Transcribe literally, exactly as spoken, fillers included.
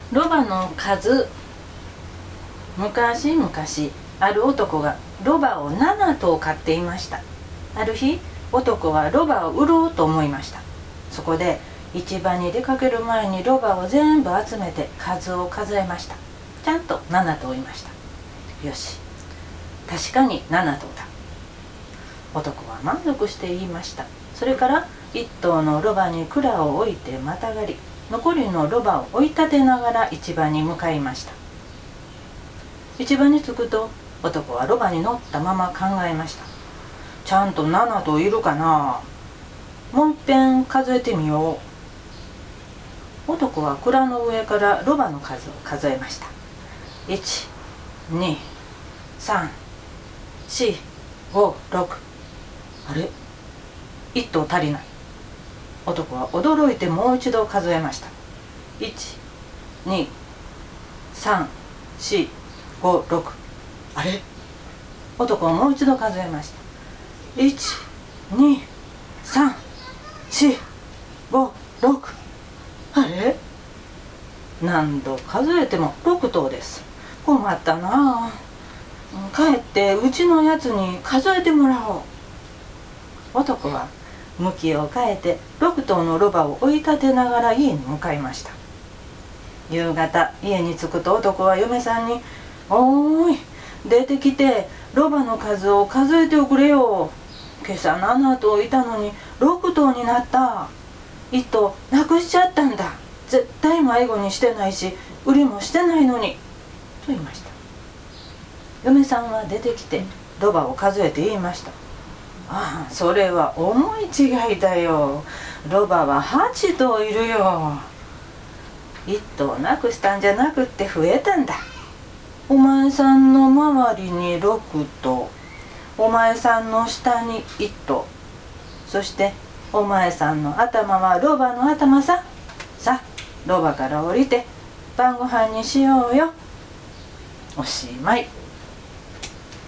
ロバの数。昔々ある男がロバをななとう飼っていました。ある日、男はロバを売ろうと思いました。そこで市場に出かける前にロバを全部集めて数を数えました。ちゃんとななとういました。よし、確かにななとうだ。男は満足して言いました。それから一頭のロバに蔵を置いてまたがり、残りのロバを追い立てながら市場に向かいました。市場に着くと、男はロバに乗ったまま考えました。ちゃんとななとういるかな。もういっぺん数えてみよう。男は蔵の上からロバの数を数えました。いち、に、さん、よん、ご、ろく。あれ、いっとう足りない。男は驚いてもう一度数えました。いち、に、さん、よん、ご、ろく。あれ、男はもう一度数えました。いち、に、さん、よん、ご、ろく。あれ、何度数えてもろくとうです。困ったなあ。帰ってうちのやつに数えてもらおう。男は向きを変えてろくとうのロバを追い立てながら家に向かいました。夕方、家に着くと男は嫁さんに「おーい、出てきてロバの数を数えておくれよ。今朝ななとういたのにろくとうになった。いっとうなくしちゃったんだ。絶対迷子にしてないし売りもしてないのに」と言いました。嫁さんは出てきてロバを数えて言いました。ああ、それは思い違いだよ。ロバははちとういるよ。いっとうなくしたんじゃなくって増えたんだ。お前さんの周りにろくとう、お前さんの下にいっとう、そしてお前さんの頭はロバの頭さ。さあ、ロバから降りて晩ご飯にしようよ。おしまい。